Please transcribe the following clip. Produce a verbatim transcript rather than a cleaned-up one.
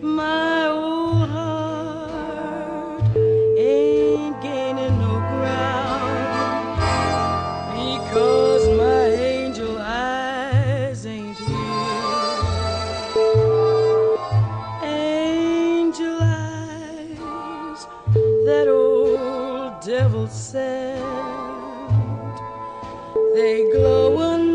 My old heart ain't gaining no ground because my angel eyes ain't here. Angel eyes, that old devil said, they glow